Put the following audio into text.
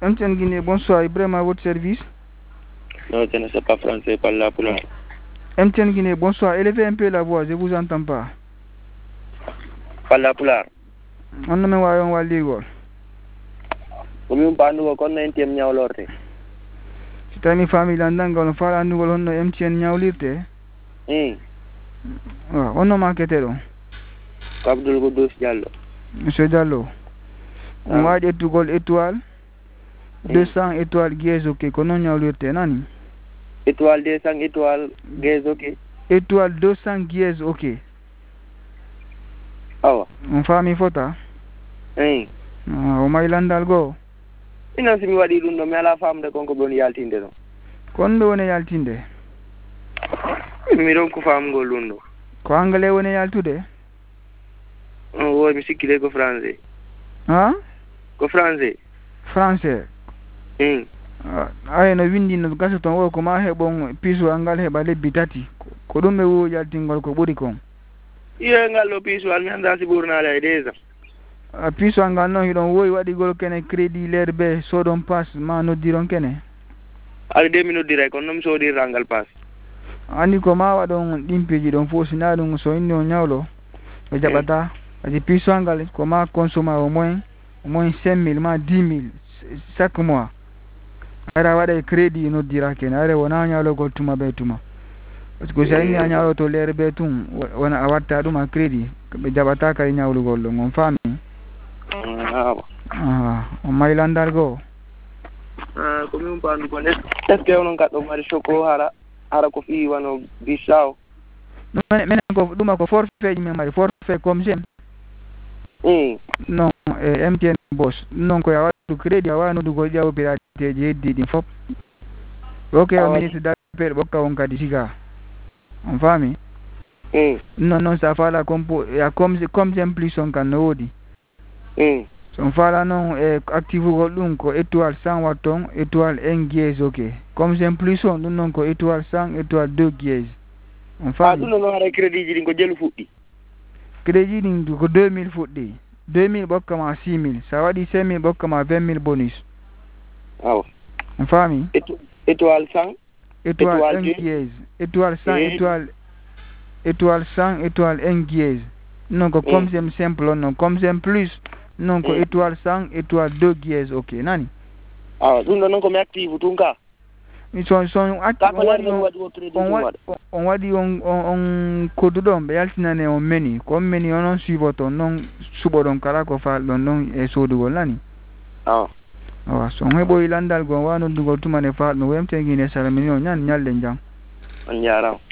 MTN Guinée, bonsoir, Ibrahim à votre service. Non, je ne sais pas français, parle la pulaar. MTN Guinée, bonsoir, élevez un peu la voix, je vous entends pas. Parle la pulaar. On ne me voit on va ligol. Komi pandugo kon na NTM ñawlorte. Si tami famille andangol fala andugol honno MTN ñawlirte. Onno makete ɗo. Abdoul Koudous Diallo. Monsieur Diallo. On waɗi ettugol étoile 200 étoile guise ok ko noon ñawlirte nani. Étoile 200 étoile guise ok. Étoile 200 guise ok. Awa. On fami fota. O may landal goo. Ina simi waɗi ɗum ɗo mi ala famde konko ɓe woni yaltinde ɗon. Kon ɓe woni yaltinde. Mi ɗon ko famgol ɗum ɗo. Ko anglais woni yaltude. Woy mi sikkile ko français. Ko français. Français. Ay no windi no gasa ton o ko ma heɓon piisuwal ngal heɓa lebbi tati ko ɗum ɓe wo yaltingol ko ɓuri kon. Iyo ngal ɗo piisuwal mi annda si ɓurnale e déjà. Piisuwal ngal noon hiɗon wowi waɗigol kene crédit leer be soodon passe ma noddiron kene. Ala de mi noddiray kono noon mi soodirta ngal passe. Andi ko ma waɗon ɗimpeji ɗon fof sina ɗum so inni o ñawlo o jaɓata kadi piisuwal ngal ko ma consommé au moins 5 000 ma 10 000 chaque mois. Ara waɗa crédit noddira kene are wona ñawlogol tuma be tuma par ce que so inni a ñawloto leer be tum wona a watta ɗum a crédit ɓe jaɓata kadi ñawlugol ɗon on faami. On may landal goo. Komin pandu kon est ce que onon gaɗɗo mari choco hara ko fi wano Bissau. Minen ko ɗuma ko forfait ji men mari forfait comme j'aime. Non MTN boss non ko ya waɗu crédit a wawi noddugol ƴaw pirateji heddiɗi fof ok o ministre d'appel ɓokka on kadi siga on faami. Non sa faala comme j'aime plus on kan no woodi. So on faala noon active ugol ɗum ko étoile 100 watton étoile 1 guise ok comme j'aime plus on ɗum noon ko étoile 100 étoile 2 guise on faami. Ɗum noon hara crédit ji ɗin ko jelu fuɗɗi. Crédit ɗin ko 2000 fuɗɗi 2000 ɓokkama 6000 sa waɗi 5000 ɓokkama 20 000 bonus. Awa on faami. Étoile 100 étoile 1 guise étoile 100 étoile 100 étoile 1 guise non ko comme j'aime simple on non comme j'aime plus non ko étoile 100 étoile 2 guise ok nani. Ɗum ɗo noon komi active tun ka. son on waɗi on kodduɗon ɓe yaltinane on meni ko on meni onon suivoton noon suɓoɗon kala ko falɗon noon e sodugol nani. So on heɓoyi landal gon wa noddugol tumane falɗo MTN Guinée salamini on ñalde jam. On jarama.